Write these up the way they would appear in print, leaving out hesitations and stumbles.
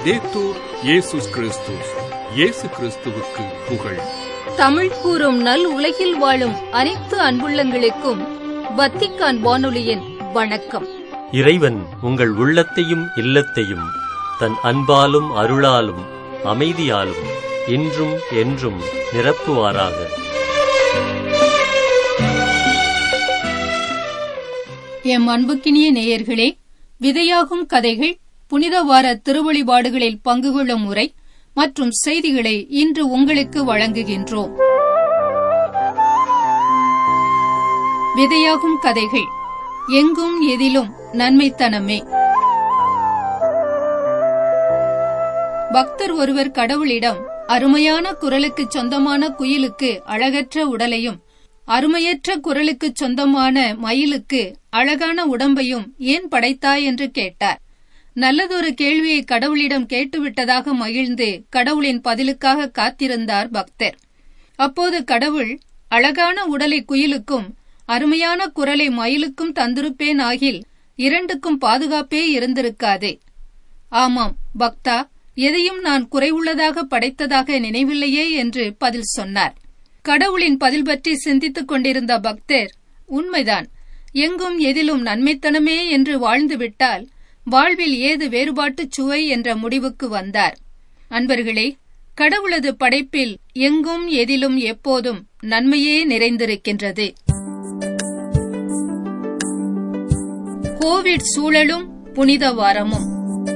லவ்தேத்தூர் இயேசுஸ் கிறிஸ்துஸ். இயேசு கிறிஸ்துவுக்கு புகழ். தமிழ் கூறும் நல் உலகில் வாழும் அனைத்து அன்புள்ளங்களுக்கும் வத்திக்கான் வானொலியின் வணக்கம். இறைவன் உங்கள் உள்ளத்தையும் இல்லத்தையும் தன் அன்பாலும் அருளாலும் அமைதியாலும் இன்றும் என்றும் நிரப்புவாராக. எம் அன்புக்கினிய நேயர்களே, விதையாகும் கதைகள் புனித வார திருவழிபாடுகளில் பங்கு கொள்ளும் முறை மற்றும் செய்திகளை இன்று உங்களுக்கு வழங்குகின்றோம். விதையாகும் கதைகள். எங்கும் எதிலும் நன்மைத்தனமே. பக்தர் ஒருவர் கடவுளிடம் அருமையான குரலுக்கு சொந்தமான குயிலுக்கு அழகற்ற உடலையும் அருமையற்ற குரலுக்கு சொந்தமான மயிலுக்கு அழகான உடம்பையும் ஏன் படைத்தாய் என்று கேட்டார். நல்லதொரு கேள்வியை கடவுளிடம் கேட்டுவிட்டதாக மகிழ்ந்து கடவுளின் பதிலுக்காக காத்திருந்தார் பக்தர். அப்போது கடவுள், அழகான உடலை குயிலுக்கும் அருமையான குரலை மயிலுக்கும் தந்திருப்பேன் ஆகில் இரண்டுக்கும் பாதுகாப்பே இருந்திருக்காதே. ஆமாம் பக்தா, எதையும் நான் குறைவுள்ளதாக படைத்ததாக நினைவில்லையே என்று பதில் சொன்னார். கடவுளின் பதில் பற்றி சிந்தித்துக் கொண்டிருந்த பக்தர், உண்மைதான், எங்கும் எதிலும் நன்மைத்தனமே என்று வாழ்ந்துவிட்டால் வாழ்வில் ஏது வேறுபாட்டுச் சுவை என்ற முடிவுக்கு வந்தார். அன்பர்களே, கடவுளது படைப்பில் எங்கும் எதிலும் எப்போதும் நன்மையே நிறைந்திருக்கின்றது. கோவிட் சூழலும் புனித வாரமும்.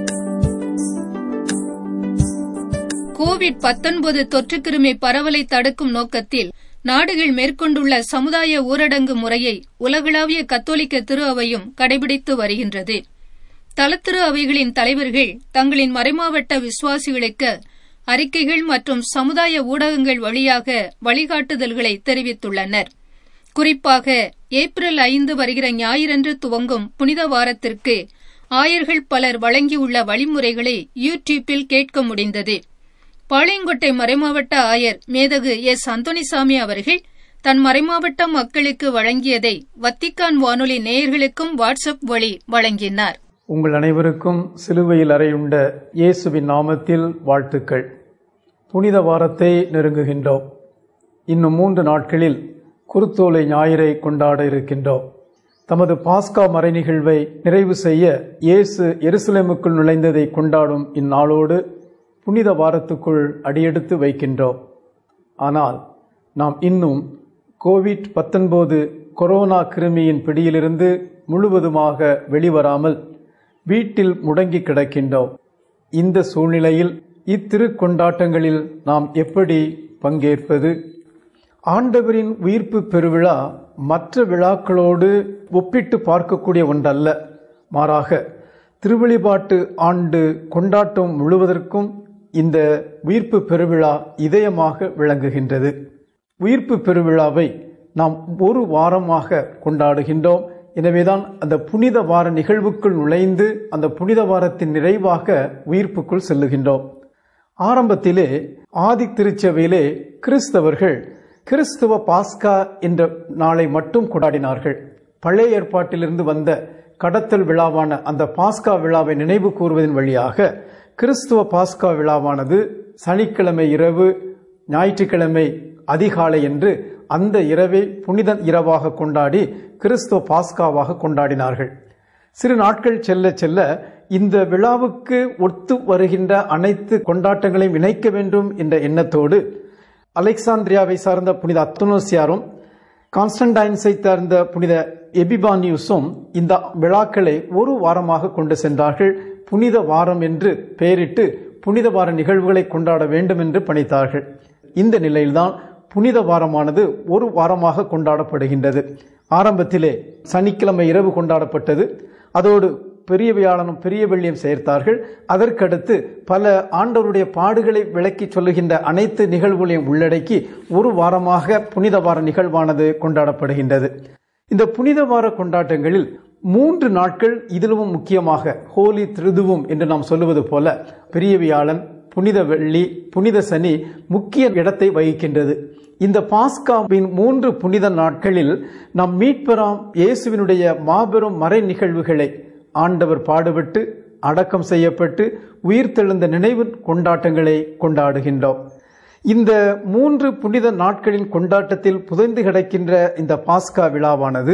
கோவிட்-19 தொற்றுக்கிருமி பரவலை தடுக்கும் நோக்கத்தில் நாடுகள் மேற்கொண்டுள்ள சமுதாய ஊரடங்கு முறையை உலகளாவிய கத்தோலிக்க திரு அவையும் கடைபிடித்து வருகின்றது. தலத்திரு அவைகளின் தலைவர்கள் தங்களின் மறைமாவட்ட விசுவாசிகளுக்கு அறிக்கைகள் மற்றும் சமுதாய ஊடகங்கள் வழியாக வழிகாட்டுதல்களை தெரிவித்துள்ளனர். குறிப்பாக ஏப்ரல் 5 வருகிற ஞாயிறன்று துவங்கும் புனித வாரத்திற்கு ஆயர்கள் பலர் வழங்கியுள்ள வழிமுறைகளை யூடியூப்பில் கேட்க முடிந்தது. பாளையங்கோட்டை மறைமாவட்ட ஆயர் மேதகு எஸ். அந்தோணிசாமி அவர்கள் தன் மறைமாவட்ட மக்களுக்கு வழங்கியதை வத்திக்கான் வானொலி நேயர்களுக்கும் வாட்ஸ்அப் வழி வழங்கினார். உங்கள் அனைவருக்கும் சிலுவையில் அறையுண்ட இயேசுவின் நாமத்தில் வாழ்த்துக்கள். புனித வாரத்தை நெருங்குகின்றோம். இன்னும் 3 நாட்களில் குருத்தோலை ஞாயிறை கொண்டாட இருக்கின்றோம். தமது பாஸ்கா மறை நிகழ்வை நிறைவு செய்ய இயேசு எருசலேமுக்குள் நுழைந்ததை கொண்டாடும் இந்நாளோடு புனித வாரத்துக்குள் அடியெடுத்து வைக்கின்றோம். ஆனால் நாம் இன்னும் கோவிட்-19 கொரோனா கிருமியின் பிடியிலிருந்து முழுவதுமாக வெளிவராமல் வீட்டில் முடங்கி கிடக்கின்றோம். இந்த சூழ்நிலையில் இத்திருக்கொண்டாட்டங்களில் நாம் எப்படி பங்கேற்பது? ஆண்டவரின் உயிர்ப்பு பெருவிழா மற்ற விழாக்களோடு ஒப்பிட்டு பார்க்கக்கூடிய ஒன்றல்ல. மாறாக திருவழிபாட்டு ஆண்டு கொண்டாட்டம் முழுவதற்கும் இந்த உயிர்ப்பு பெருவிழா இதயமாக விளங்குகின்றது. உயிர்ப்பு பெருவிழாவை நாம் ஒரு வாரமாக கொண்டாடுகின்றோம். எனவேதான் அந்த புனித வார நிகழ்வுக்குள் நுழைந்து அந்த புனித வாரத்தின் நிறைவாக உயிர்ப்புக்குள் செல்லுகின்றோம். ஆரம்பத்திலே ஆதி திருச்சபையிலே கிறிஸ்தவர்கள் கிறிஸ்துவ பாஸ்கா என்ற நாளை மட்டும் கொண்டாடினார்கள். பழைய ஏற்பாட்டிலிருந்து வந்த கடத்தல் விழாவான அந்த பாஸ்கா விழாவை நினைவு கூறுவதன் வழியாக கிறிஸ்துவ பாஸ்கா விழாவானது சனிக்கிழமை இரவு, ஞாயிற்றுக்கிழமை அதிகாலை என்று அந்த இரவை புனித இரவாக கொண்டாடி கிறிஸ்துவ பாஸ்காவாக கொண்டாடினார்கள். சிறு நாட்கள் செல்ல செல்ல இந்த விழாவுக்கு ஒத்து வருகின்ற அனைத்து கொண்டாட்டங்களையும் இணைக்க வேண்டும் என்ற எண்ணத்தோடு அலெக்சாந்திரியாவை சார்ந்த புனித அத்தனோசியாரும் கான்ஸ்டன்டைன்ஸை சார்ந்த புனித எபிபானியூஸும் இந்த விழாக்களை ஒரு வாரமாக கொண்டு சென்றார்கள். புனித வாரம் என்று பெயரிட்டு புனித வார நிகழ்வுகளை கொண்டாட வேண்டும் என்று பணித்தார்கள். இந்த நிலையில்தான் புனித வாரமானது ஒரு வாரமாக கொண்டாடப்படுகின்றது. ஆரம்பத்திலே சனிக்கிழமை இரவு கொண்டாடப்பட்டது. அதோடு பெரிய வியாழனும் பெரிய வெள்ளியும் சேர்த்தார்கள். அதற்கடுத்து பல ஆண்டவருடைய பாடுகளை விளக்கி சொல்லுகின்ற அனைத்து நிகழ்வுகளையும் உள்ளடக்கி ஒரு வாரமாக புனித வார நிகழ்வானது கொண்டாடப்படுகின்றது. இந்த புனித வார கொண்டாட்டங்களில் 3 நாட்கள் இதிலும் முக்கியமாக ஹோலி திருதுவும் என்று நாம் சொல்லுவது போல பெரிய வியாழன், புனித வெள்ளி, புனித சனி முக்கிய இடத்தை வகிக்கின்றது. இந்த பாஸ்காவின் 3 புனித நாட்களில் நம் மீட்பராம் இயேசுவினுடைய மாபெரும் மறை நிகழ்வுகளை ஆண்டவர் பாடுபட்டு அடக்கம் செய்யப்பட்டு உயிர்த்தெழுந்த நினைவு கொண்டாட்டங்களை கொண்டாடுகின்றோம். இந்த 3 புனித நாட்களின் கொண்டாட்டத்தில் புதைந்து கிடக்கின்ற இந்த பாஸ்கா விழாவானது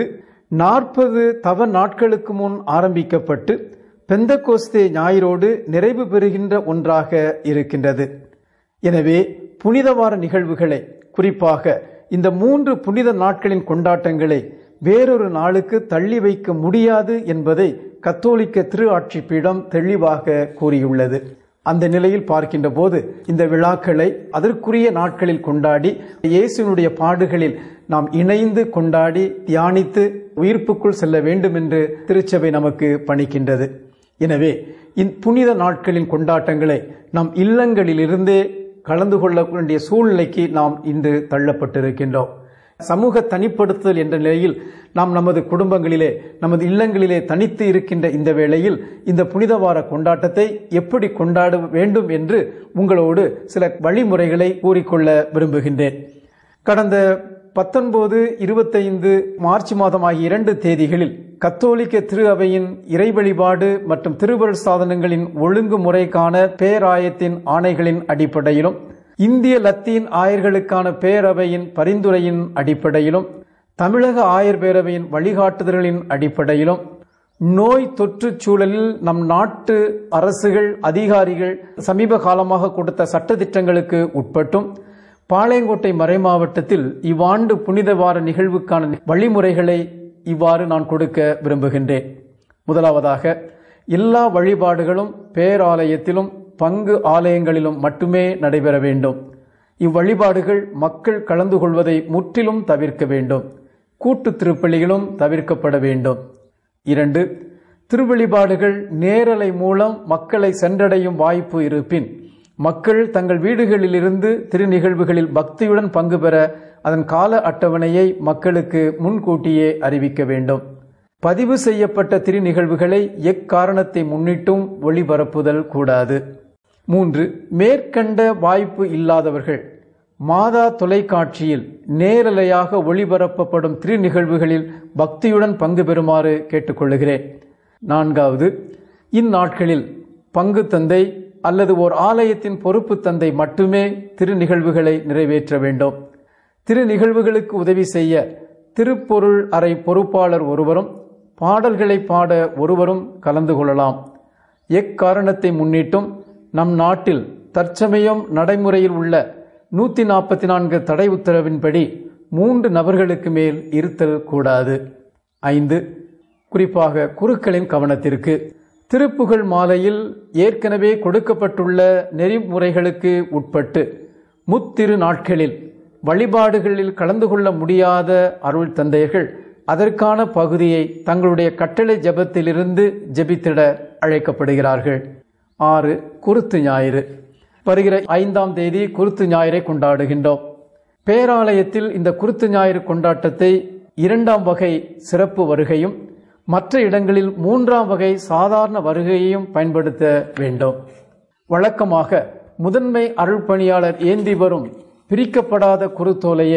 40 தவ நாட்களுக்கு முன் ஆரம்பிக்கப்பட்டு பெந்தகோஸ்தே ஞாயிறோடு நிறைவு பெறுகின்ற ஒன்றாக இருக்கின்றது. எனவே புனித வார நிகழ்வுகளை, குறிப்பாக இந்த 3 புனித நாட்களின் கொண்டாட்டங்களை வேறொரு நாளுக்கு தள்ளி வைக்க முடியாது என்பதை கத்தோலிக்க திரு ஆட்சி பீடம் தெளிவாக கூறியுள்ளது. அந்த நிலையில் பார்க்கின்ற போது இந்த விழாக்களை அதற்குரிய நாட்களில் கொண்டாடி இயேசுவினுடைய பாடுகளில் நாம் இணைந்து கொண்டாடி தியானித்து உயிர்ப்புக்குள் செல்ல வேண்டும் என்று திருச்சபை நமக்கு பணிக்கின்றது. எனவே புனித நாட்களின் கொண்டாட்டங்களை நம் இல்லங்களிலிருந்தே கலந்து கொள்ள வேண்டிய சூழ்நிலைக்கு நாம் இன்று தள்ளப்பட்டிருக்கின்றோம். சமூக தனிப்படுத்துதல் என்ற நிலையில் நாம் நமது குடும்பங்களிலே, நமது இல்லங்களிலே தனித்து இருக்கின்ற இந்த வேளையில் இந்த புனித வார கொண்டாட்டத்தை எப்படி கொண்டாட வேண்டும் என்று உங்களோடு சில வழிமுறைகளை கூறிக்கொள்ள விரும்புகின்றேன். கடந்த 19, 25 மார்ச் மாதம் ஆகிய 2 தேதிகளில் கத்தோலிக்க திரு அவையின் இறை வழிபாடு மற்றும் திருவருள் சாதனங்களின் ஒழுங்குமுறைக்கான பேராயத்தின் ஆணைகளின் அடிப்படையிலும், இந்திய லத்தீன் ஆயர்களுக்கான பேரவையின் பரிந்துரையின் அடிப்படையிலும், தமிழக ஆயர் பேரவையின் வழிகாட்டுதல்களின் அடிப்படையிலும், நோய் தொற்று சூழலில் நம் நாட்டு அரசுகள், அதிகாரிகள் சமீப காலமாக கொடுத்த சட்டதிட்டங்களுக்கு உட்பட்டும், பாளையங்கோட்டை மறைமாவட்டத்தில் இவ்வாண்டு புனித வார நிகழ்வுக்கான வழிமுறைகளை இவ்வாறு நான் கொடுக்க விரும்புகின்றேன். முதலாவதாக, எல்லா வழிபாடுகளும் பேராலயத்திலும் பங்கு ஆலயங்களிலும் மட்டுமே நடைபெற வேண்டும். இவ்வழிபாடுகள் மக்கள் கலந்து கொள்வதை முற்றிலும் தவிர்க்க வேண்டும். கூட்டு திருப்பலிகளும் தவிர்க்கப்பட வேண்டும். 2, திருவழிபாடுகள் நேரலை மூலம் மக்களை சென்றடையும் வாய்ப்பு இருப்பின் மக்கள் தங்கள் வீடுகளிலிருந்து திருநிகழ்வுகளில் பக்தியுடன் பங்கு பெற அதன் கால அட்டவணையை மக்களுக்கு முன்கூட்டியே அறிவிக்க வேண்டும். பதிவு செய்யப்பட்ட திருநிகழ்வுகளை எக்காரணத்தை முன்னிட்டும் ஒளிபரப்புதல் கூடாது. 3, மேற்கண்ட வாய்ப்பு இல்லாதவர்கள் மாதா தொலைக்காட்சியில் நேரலையாக ஒளிபரப்பப்படும் திருநிகழ்வுகளில் பக்தியுடன் பங்கு பெறுமாறு கேட்டுக்கொள்கிறேன். 4, இந்நாட்களில் பங்கு தந்தை அல்லது ஓர் ஆலயத்தின் பொறுப்பு தந்தை மட்டுமே திருநிகழ்வுகளை நிறைவேற்ற வேண்டும். திருநிகழ்வுகளுக்கு உதவி செய்ய திருப்பொருள் அறை பொறுப்பாளர் ஒருவரும் பாடல்களை பாட ஒருவரும் கலந்து கொள்ளலாம். எக்காரணத்தை முன்னிட்டும் நம் நாட்டில் தற்சமயம் நடைமுறையில் உள்ள 144 தடை உத்தரவின்படி 3 நபர்களுக்கு மேல் இருத்தல் கூடாது. 5, குறிப்பாக குருக்களின் கவனத்திற்கு, திருப்புகழ் மாலையில் ஏற்கனவே கொடுக்கப்பட்டுள்ள நெறிமுறைகளுக்கு உட்பட்டு முத்திரு நாட்களில் வழிபாடுகளில் கலந்து கொள்ள முடியாத அருள் தந்தையர்கள் அதற்கான பகுதியை தங்களுடைய கட்டளை ஜெபத்திலிருந்து ஜெபித்திட அழைக்கப்படுகிறார்கள். 6, குருத்து ஞாயிறு. வருகிற 5ஆம் தேதி குருத்து ஞாயிறை கொண்டாடுகின்றோம். பேராலயத்தில் இந்த குருத்து ஞாயிறு கொண்டாட்டத்தை 2ஆம் வகை சிறப்பு வருகையும் மற்ற இடங்களில் 3ஆம் வகை சாதாரண வருகையையும் பயன்படுத்த வேண்டும். வழக்கமாக முதன்மை அருள் பணியாளர் ஏந்தி வரும் பிரிக்கப்படாத குருத்தோலையை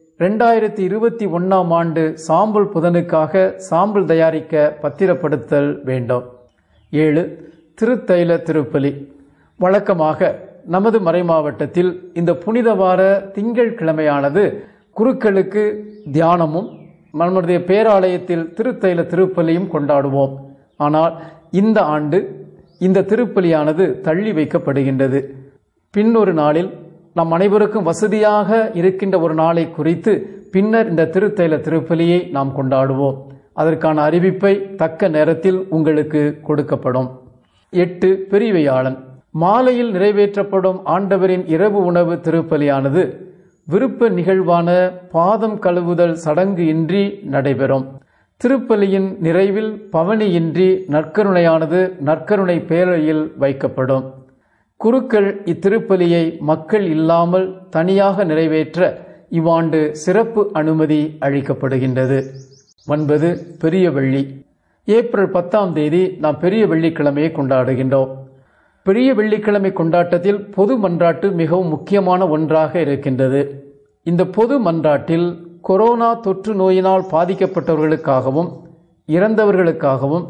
2021ஆம் ஆண்டு சாம்பல் புதனுக்காக சாம்பல் தயாரிக்க பத்திரப்படுத்தல் வேண்டும். 7, திருத்தைல திருப்பலி. வழக்கமாக நமது மறைமாவட்டத்தில் இந்த புனித வார திங்கள் கிழமையானது குருக்களுக்கு தியானமும் நம்முடைய பேராலயத்தில் திருத்தைல திருப்பலியும் கொண்டாடுவோம். ஆனால் இந்த ஆண்டு இந்த திருப்பலியானது தள்ளி வைக்கப்படுகின்றது. பின்னொரு நாளில் நம் அனைவருக்கும் வசதியாக இருக்கின்ற ஒரு நாளை குறித்து பின்னர் இந்த திருத்தைல திருப்பலியை நாம் கொண்டாடுவோம். அதற்கான அறிவிப்பை தக்க நேரத்தில் உங்களுக்கு கொடுக்கப்படும். 8, பெரியவையாளன். மாலையில் நிறைவேற்றப்படும் ஆண்டவரின் இரவு உணவு திருப்பலியானது விருப்ப நிகழ்வான பாதம் கழுவுதல் சடங்கு இன்றி நடைபெறும். திருப்பலியின் நிறைவில் பவனியின்றி நற்கருணையானது நற்கருணை பேழையில் வைக்கப்படும். குருக்கள் இத்திருப்பலியை மக்கள் இல்லாமல் தனியாக நிறைவேற்ற இவ்வாண்டு சிறப்பு அனுமதி அளிக்கப்படுகின்றது. 9, பெரிய வெள்ளி. ஏப்ரல் 10ஆம் தேதி நாம் பெரிய வெள்ளிக்கிழமையை கொண்டாடுகின்றோம். பெரிய வெள்ளிக்கிழமை கொண்டாட்டத்தில் பொது மன்றாட்டு மிகவும் முக்கியமான ஒன்றாக இருக்கின்றது. இந்த பொது மன்றாட்டில் கொரோனா தொற்று நோயினால் பாதிக்கப்பட்டவர்களுக்காகவும் இறந்தவர்களுக்காகவும்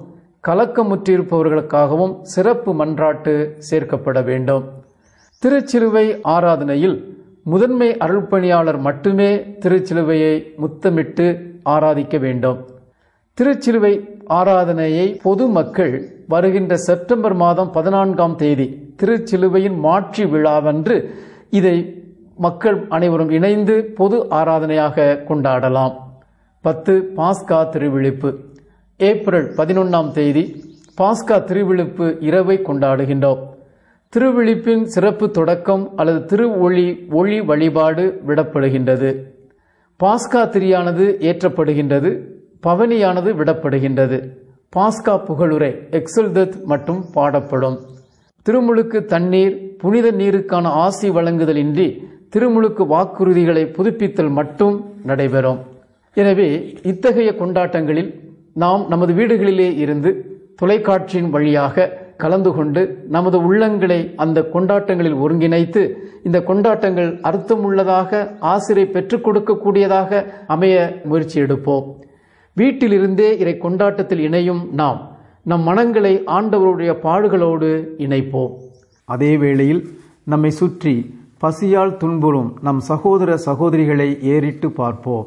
கலக்கமுற்றிருப்பவர்களுக்காகவும் சிறப்பு மன்றாட்டு சேர்க்கப்பட வேண்டும். திருச்சிலுவை ஆராதனையில் முதன்மை அருள்பணியாளர் மட்டுமே திருச்சிலுவையை முத்தமிட்டு ஆராதிக்க வேண்டும். திருச்சிலுவை ஆராதனையை பொதுமக்கள் வருகின்ற செப்டம்பர் மாதம் 14ஆம் தேதி திருச்சிலுவையின் மாட்சி விழாவன்று இதை மக்கள் அனைவரும் இணைந்து பொது ஆராதனையாக கொண்டாடலாம். 10 பாஸ்கா திருவிழிப்பு. ஏப்ரல் 11ஆம் தேதி பாஸ்கா திருவிழிப்பு இரவை கொண்டாடுகின்றோம். திருவிழிப்பின் சிறப்பு தொடக்கம் அல்லது ஒளி வழிபாடு விடப்படுகின்றது. பாஸ்கா திரியானது ஏற்றப்படுகின்றது. பவனியானது விடப்படுகின்றது. பாஸ்கா புகழுரை எக்ஸல்தத் மட்டும் பாடப்படும். திருமுழுக்கு தண்ணீர், புனித நீருக்கான ஆசி வழங்குதல் இன்றி திருமுழுக்கு வாக்குறுதிகளை புதுப்பித்தல் மட்டும் நடைபெறும். எனவே இத்தகைய கொண்டாட்டங்களில் நாம் நமது வீடுகளிலே இருந்து தொலைக்காட்சியின் வழியாக கலந்து கொண்டு நமது உள்ளங்களை அந்த கொண்டாட்டங்களில் ஒருங்கிணைத்து இந்த கொண்டாட்டங்கள் அர்த்தமுள்ளதாக, ஆசிரை பெற்றுக் கொடுக்கக்கூடியதாக அமைய முயற்சி எடுப்போம். வீட்டிலிருந்தே இறை கொண்டாட்டத்தில் இணையும் நாம் நம் மனங்களை ஆண்டவருடைய பாடுகளோடு இணைப்போம். அதே வேளையில் நம்மை சுற்றி பசியால் துன்புறும் நம் சகோதர சகோதரிகளை ஏறிட்டு பார்ப்போம்.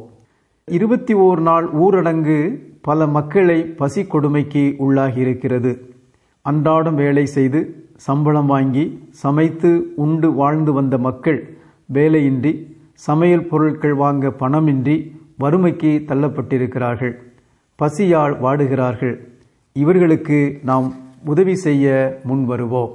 21 நாள் ஊரடங்கு பல மக்களை பசி கொடுமைக்கு உள்ளாகி இருக்கிறது. அன்றாடம் வேலை செய்து சம்பளம் வாங்கி சமைத்து உண்டு வாழ்ந்து வந்த மக்கள் வேலையின்றி, சமையல் பொருட்கள் வாங்க பணமின்றி வறுமைக்கு தள்ளப்பட்டிருக்கிறார்கள். பசியால் வாடுகிறார்கள். இவர்களுக்கு நாம் உதவி செய்ய முன் வருவோம்.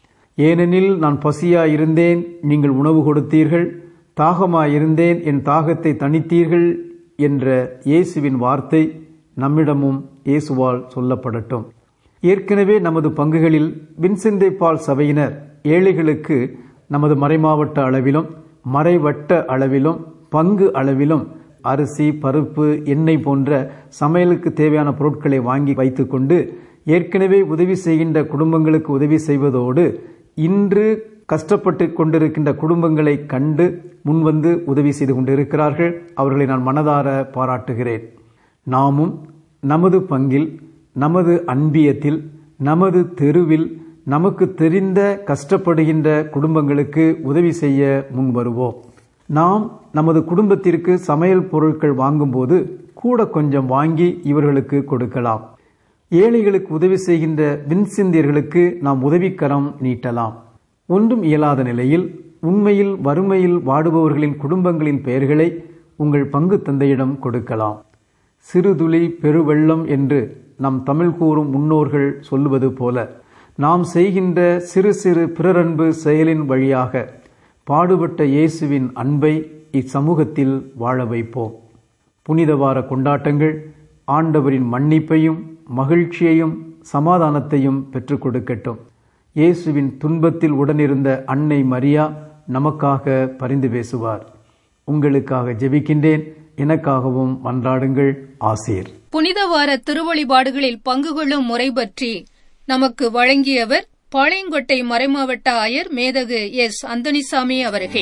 ஏனெனில் நான் பசியாயிருந்தேன், நீங்கள் உணவு கொடுத்தீர்கள், தாகமாயிருந்தேன், என் தாகத்தை தணித்தீர்கள் என்ற இயேசுவின் வார்த்தை நம்மிடமும் இயேசுவால் சொல்லப்படட்டும். ஏற்கனவே நமது பங்குகளில் வின்சென்ட் பால் சபையினர் ஏழைகளுக்கு நமது மறைமாவட்ட அளவிலும் மறைவட்ட அளவிலும் பங்கு அளவிலும் அரிசி, பருப்பு, எண்ணெய் போன்ற சமையலுக்கு தேவையான பொருட்களை வாங்கி வைத்துக்கொண்டு ஏற்கனவே உதவி செய்கின்ற குடும்பங்களுக்கு உதவி செய்வதோடு இன்று கஷ்டப்பட்டு கொண்டிருக்கின்ற குடும்பங்களை கண்டு முன்வந்து உதவி செய்து கொண்டிருக்கிறார்கள். அவர்களை நான் மனதார பாராட்டுகிறேன். நாமும் நமது பங்கில், நமது அன்பியத்தில், நமது தெருவில் நமக்கு தெரிந்த கஷ்டப்படுகின்ற குடும்பங்களுக்கு உதவி செய்ய முன் வருவோம். நாம் நமது குடும்பத்திற்கு சமையல் பொருட்கள் வாங்கும்போது கூட கொஞ்சம் வாங்கி இவர்களுக்கு கொடுக்கலாம். ஏழைகளுக்கு உதவி செய்கின்ற வின்சிந்தியர்களுக்கு நாம் உதவிக்கரம் நீட்டலாம். ஒன்றும் இயலாத நிலையில் உண்மையில் வறுமையில் வாடுபவர்களின் குடும்பங்களின் பெயர்களை உங்கள் பங்கு தந்தையிடம் கொடுக்கலாம். சிறுதுளி பெருவெள்ளம் என்று நம் தமிழ் கூறும் முன்னோர்கள் சொல்லுவது போல நாம் செய்கின்ற சிறு சிறு பிறரன்பு செயலின் வழியாக பாடுபட்ட இயேசுவின் அன்பை இச்சமூகத்தில் வாழ வைப்போம். புனித வார கொண்டாட்டங்கள் ஆண்டவரின் மன்னிப்பையும் மகிழ்ச்சியையும் சமாதானத்தையும் பெற்றுக் கொடுக்கட்டும். இயேசுவின் துன்பத்தில் உடனிருந்த அன்னை மரியா நமக்காக பரிந்து பேசுவார். உங்களுக்காக ஜெபிக்கின்றேன். எனக்காகவும் மன்றாடுங்கள். ஆசீர். புனித வார திருவழிபாடுகளில் பங்கு கொள்ளும் முறை பற்றி நமக்கு வழங்கியவர் பாளையங்கோட்டை மறைமாவட்ட ஆயர் மேதகு எஸ். அந்தோணிசாமி அவர்கள்.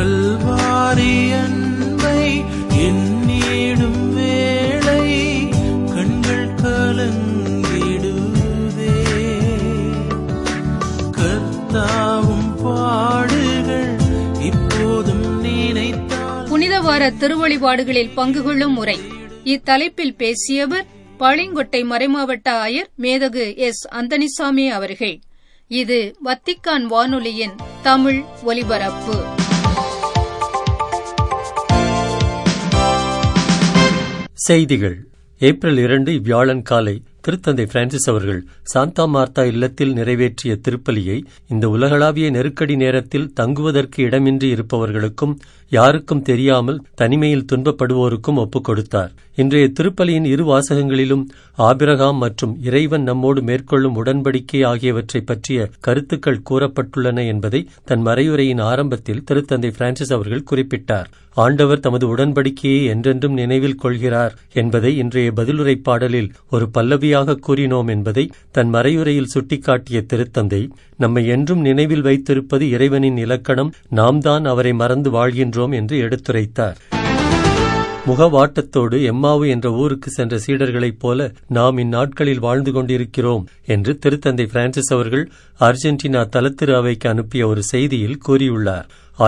கல்வாரி அன்பை எண்ணிடும் வேளை கண்கள் கலங்கிடுதே, கர்த்தாவும் பாடுகள் இப்போதும் நினைத்தால். புனித வார திருவழிபாடுகளில் பங்கு கொள்ளும் முறை இத்தலைப்பில் பேசியவர் பாளையங்கோட்டை மறைமாவட்ட ஆயர் மேதகு எஸ். அந்தோணிசாமி அவர்கள். இது வத்திக்கான் வானொலியின் தமிழ் ஒலிபரப்பு. செய்திகள். ஏப்ரல் 2 வியாழன் காலை திருத்தந்தை பிரான்சிஸ் அவர்கள் சாந்தா மார்த்தா இல்லத்தில் நிறைவேற்றிய திருப்பலியை இந்த உலகளாவிய நெருக்கடி நேரத்தில் தங்குவதற்கு இடமின்றி இருப்பவர்களுக்கும் யாருக்கும் தெரியாமல் தனிமையில் துன்பப்படுவோருக்கும் ஒப்புக் கொடுத்தார். இன்றைய திருப்பலியின் இரு வாசகங்களிலும் ஆபிரகாம் மற்றும் இறைவன் நம்மோடு மேற்கொள்ளும் உடன்படிக்கை ஆகியவற்றை பற்றிய கருத்துக்கள் கூறப்பட்டுள்ளன என்பதை தன் மறையுரையின் ஆரம்பத்தில் திருத்தந்தை பிரான்சிஸ் அவர்கள் குறிப்பிட்டார். ஆண்டவர் தமது உடன்படிக்கையை என்றென்றும் நினைவில் கொள்கிறார் என்பதை இன்றைய பதிலுரை பாடலில் ஒரு பல்லவியாக கூறினோம் என்பதை தன் மறையுரையில் சுட்டிக்காட்டிய திருத்தந்தை, நம்மை என்றும் நினைவில் வைத்திருப்பது இறைவனின் இலக்கணம், நாம் தான் அவரை மறந்து வாழ்கின்றோம் என்று எடுத்துரைத்தார். முகவாட்டத்தோடு எம்மாவு என்ற ஊருக்கு சென்ற சீடர்களைப் போல நாம் இந்நாட்களில் வாழ்ந்து கொண்டிருக்கிறோம் என்று திருத்தந்தை பிரான்சிஸ் அவர்கள் அர்ஜென்டினா தலத்திரு அவைக்கு அனுப்பிய ஒரு செய்தியில் கூறியுள்ளார்.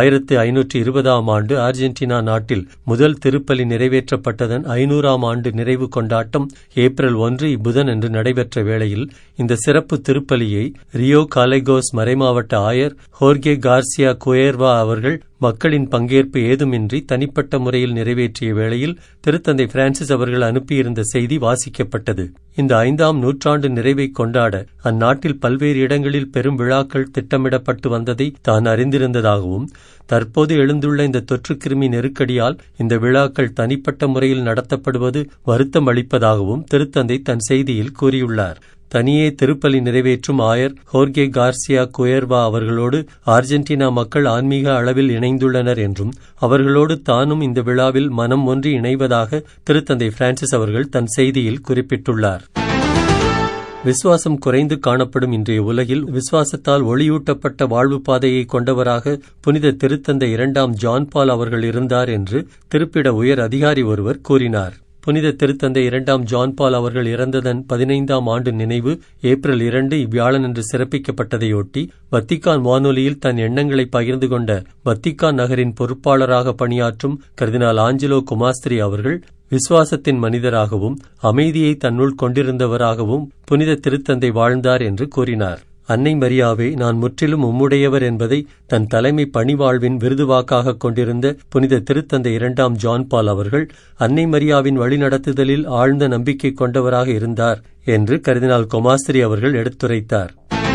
1520ஆம் ஆண்டு அர்ஜென்டினா நாட்டில் முதல் திருப்பலி நிறைவேற்றப்பட்டதன் 500ஆம் ஆண்டு நிறைவு கொண்டாட்டம் ஏப்ரல் 1 புதன் என்று நடைபெற்ற வேளையில் இந்த சிறப்பு திருப்பலியை ரியோ காலைகோஸ் மறைமாவட்ட ஆயர் ஹோர்கே கார்சியா குயர்வா அவர்கள் மக்களின் பங்கேற்பு ஏதுமின்றி தனிப்பட்ட முறையில் நிறைவேற்றிய வேளையில் திருத்தந்தை பிரான்சிஸ் அவர்கள் அனுப்பியிருந்த செய்தி வாசிக்கப்பட்டது. இந்த 5ஆம் நூற்றாண்டு நிறைவை கொண்டாட அந்நாட்டில் பல்வேறு இடங்களில் பெரும் விழாக்கள் திட்டமிடப்பட்டு வந்ததை தான் அறிந்திருந்ததாகவும் தற்போது எழுந்துள்ள இந்த தொற்றுக்கிருமி நெருக்கடியால் இந்த விழாக்கள் தனிப்பட்ட முறையில் நடத்தப்படுவது வருத்தம் அளிப்பதாகவும் திருத்தந்தை தன் செய்தியில் கூறியுள்ளார். தனியே திருப்பலி நிறைவேற்றும் ஆயர் ஹோர்கே கார்சியா குயர்வா அவர்களோடு அர்ஜென்டினா மக்கள் ஆன்மீக அளவில் இணைந்துள்ளனர் என்றும் அவர்களோடு தானும் இந்த விழாவில் மனம் ஒன்றி இணைவதாக திருத்தந்தை பிரான்சிஸ் அவர்கள் தன் செய்தியில் குறிப்பிட்டுள்ளார். விசுவாசம் குறைந்து காணப்படும் இன்றைய உலகில் விசுவாசத்தால் ஒளியூட்டப்பட்ட வாழ்வு பாதையை கொண்டவராக புனித திருத்தந்தை 2ஆம் ஜான் பால் அவர்கள் இருந்தார் என்று திருப்பிட உயர் அதிகாரி ஒருவர் கூறினார். புனித திருத்தந்தை 2ஆம் ஜான் பால் அவர்கள் இறந்ததன் 15ஆம் ஆண்டு நினைவு ஏப்ரல் 2 இவ்வியாழனன்று சிறப்பிக்கப்பட்டதையொட்டி வத்திக்கான் வானொலியில் தன் எண்ணங்களை பகிர்ந்து கொண்ட வத்திக்கான் நகரின் பொறுப்பாளராக பணியாற்றும் கர்தினால் ஆஞ்சலோ குமாஸ்திரி அவர்கள் விசுவாசத்தின் மனிதராகவும் அமைதியை தன்னுள் கொண்டிருந்தவராகவும் புனித திருத்தந்தை வாழ்ந்தார் என்று கூறினார். அன்னை மரியாவே, நான் முற்றிலும் உம்முடையவர் என்பதை தன் தலைமை பணிவாழ்வின் விருதுவாக்காக கொண்டிருந்த புனித திருத்தந்தை 2ஆம் ஜான் பால் அவர்கள் அன்னை மரியாவின் வழிநடத்துதலில் ஆழ்ந்த நம்பிக்கை கொண்டவராக இருந்தார் என்று கர்தினால் கொமாஸ்திரி அவர்கள் எடுத்துரைத்தார்.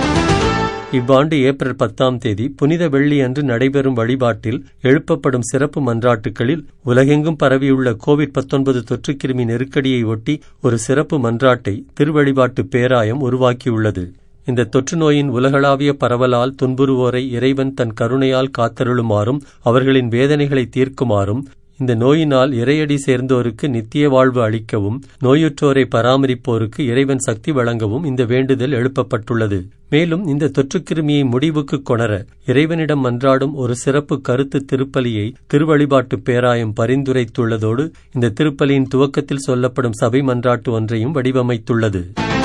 இவ்வாண்டு ஏப்ரல் 10ஆம் தேதி புனித வெள்ளி அன்று நடைபெறும் வழிபாட்டில் எழுப்பப்படும் சிறப்பு மன்றாட்டுகளில் உலகெங்கும் பரவியுள்ள கோவிட்-19 தொற்றுக்கிருமி நெருக்கடியை ஒட்டி ஒரு சிறப்பு மன்றாட்டை திருவழிபாட்டு பேராயம் உருவாக்கியுள்ளது. இந்த தொற்று நோயின் உலகளாவிய பரவலால் துன்புறுவோரை இறைவன் தன் கருணையால் காத்தருளுமாறும் அவர்களின் வேதனைகளை தீர்க்குமாறும் இந்த நோயினால் இறையடி சேர்ந்தோருக்கு நித்திய வாழ்வு அளிக்கவும் நோயுற்றோரை பராமரிப்போருக்கு இறைவன் சக்தி வழங்கவும் இந்த வேண்டுதல் எழுப்பப்பட்டுள்ளது. மேலும் இந்த தொற்றுக்கிருமியை முடிவுக்கு கொணர இறைவனிடம் மன்றாடும் ஒரு சிறப்பு கருத்து திருப்பலியை திருவழிபாட்டு பேராயம் பரிந்துரைத்துள்ளதோடு இந்த திருப்பலியின் துவக்கத்தில் சொல்லப்படும் சபை மன்றாட்டு ஒன்றையும் வடிவமைத்துள்ளது.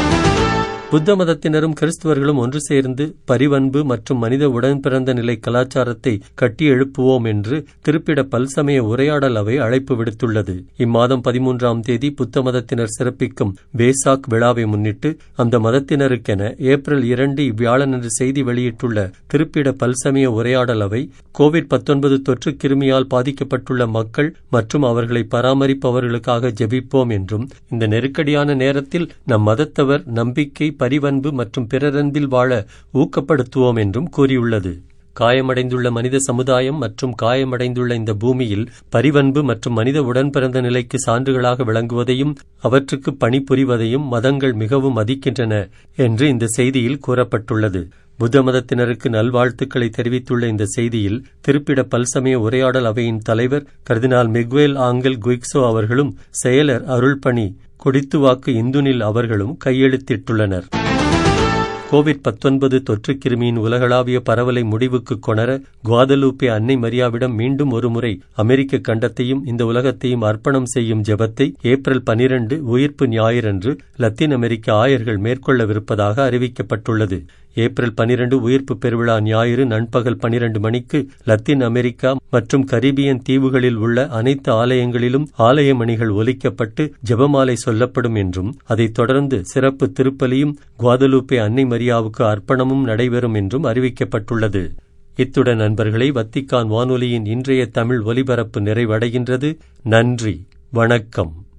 புத்த மதத்தினரும் கிறிஸ்துவர்களும் ஒன்று சேர்ந்து பரிவன்பு மற்றும் மனித உடன்பிறந்த நிலை கலாச்சாரத்தை கட்டி எழுப்புவோம் என்று திருப்பிட பல்சமய உரையாடல் அவை அழைப்பு விடுத்துள்ளது. இம்மாதம் 13ஆம் தேதி புத்த மதத்தினர் சிறப்பிக்கும் வேசாக் விழாவை முன்னிட்டு அந்த மதத்தினருக்கென ஏப்ரல் 2 இவ்வியாழனன்று செய்தி வெளியிட்டுள்ள திருப்பிட பல்சமய உரையாடல் அவை கோவிட்-19 தொற்று கிருமியால் பாதிக்கப்பட்டுள்ள மக்கள் மற்றும் அவர்களை பராமரிப்பவர்களுக்காக ஜெபிப்போம் என்றும் இந்த நெருக்கடியான நேரத்தில் நம் மதத்தவர் நம்பிக்கை, பரிவன்பு மற்றும் பிறரன்பில் வாழ ஊக்கப்படுத்துவோம் என்றும் கூறியுள்ளது. காயமடைந்துள்ள மனித சமுதாயம் மற்றும் காயமடைந்துள்ள இந்த பூமியில் பரிவன்பு மற்றும் மனித உடன்பிறந்த நிலைக்கு சான்றுகளாக விளங்குவதையும் அவற்றுக்கு பணிபுரிவதையும் மதங்கள் மிகவும் மதிக்கின்றன என்று இந்த செய்தியில் கூறப்பட்டுள்ளது. புத்த மதத்தினருக்கு நல்வாழ்த்துக்களை தெரிவித்துள்ள இந்த செய்தியில் திருப்பிட பல்சமய உரையாடல் அவையின் தலைவர் கர்தினால் மிகுவேல் ஆங்கல் குயிக்ஸோ அவர்களும் செயலர் அருள்பணி கொடித்துவாக்கு இந்துனில் அவர்களும் கையெழுத்திட்டுள்ளனர். கோவிட்-19 தொற்றுக்கிருமியின் உலகளாவிய பரவலை முடிவுக்கு கொணர குவாதலூப்பே அன்னை மரியாவிடம் மீண்டும் ஒருமுறை அமெரிக்க கண்டத்தையும் இந்த உலகத்தையும் அர்ப்பணம் செய்யும் ஜெபத்தை ஏப்ரல் 12 உயிர்ப்பு ஞாயிறன்று லத்தீன் அமெரிக்க ஆயர்கள் மேற்கொள்ளவிருப்பதாக அறிவிக்கப்பட்டுள்ளது. ஏப்ரல் 12 உயிர்ப்பு பெருவிழா ஞாயிறு நண்பகல் 12 மணிக்கு லத்தீன் அமெரிக்கா மற்றும் கரீபியன் தீவுகளில் உள்ள அனைத்து ஆலயங்களிலும் ஆலய மணிகள் ஒலிக்கப்பட்டு ஜெபமாலை சொல்லப்படும் என்றும் அதைத் தொடர்ந்து சிறப்பு திருப்பலியும் குவாதலூப்பே அன்னை மரியாவுக்கு அர்ப்பணமும் நடைபெறும் என்றும் அறிவிக்கப்பட்டுள்ளது. இத்துடன் நண்பர்களை வத்திக்கான் வானொலியின் இன்றைய தமிழ் ஒலிபரப்பு நிறைவடைகின்றது. நன்றி, வணக்கம்.